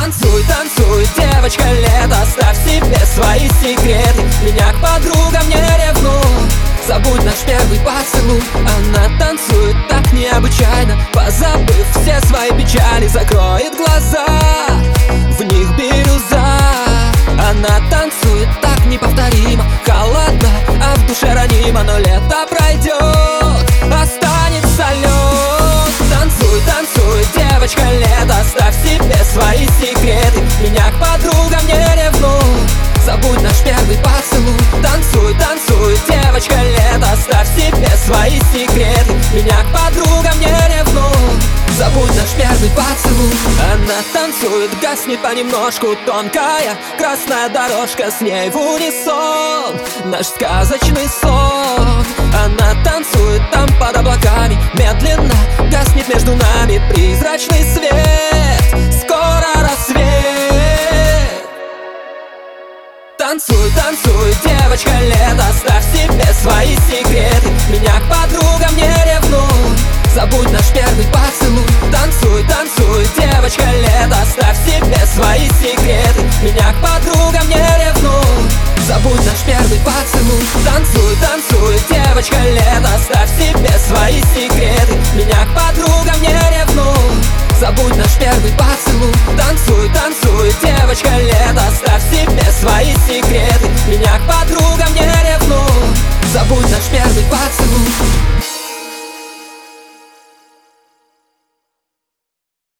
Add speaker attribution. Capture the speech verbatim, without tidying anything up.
Speaker 1: Танцуй, танцуй, девочка, лето, оставь себе свои секреты. Меня к подругам не ревнуй, забудь наш первый поцелуй. Она танцует так необычайно, позабыв все свои печали. Закроет глаза, в них бирюза. Она танцует так неповторимо, холодно, а в душе ранима. Но лето пройдет, останется лед. Танцуй, танцуй, девочка, лето, оставь себе свои секреты. Меня к подругам не ревнуй, забудь наш первый поцелуй. Танцуй, танцуй, девочка, лето, оставь себе свои секреты. Меня к подругам не ревнуй, забудь наш первый поцелуй. Она танцует, гаснет понемножку, тонкая красная дорожка, с ней в унисон наш сказочный сон. Она танцует там под облаками, медленно гаснет между нами призрачный свет. Скоро рассвет. Танцуй, танцуй, девочка, лето, оставь себе свои секреты. Меня к подругам не ревнуй, забудь наш первый поцелуй. Танцуй, танцуй, девочка, лето, оставь себе свои секреты. Меня к подругам не ревнуй, забудь наш первый поцелуй. Танцуй, танцуй, девочка, лето, оставь себе свои секреты. Меня к подругам не ревнуй, забудь наш первый поцелуй. Танцуй, танцуй, девочка, лето.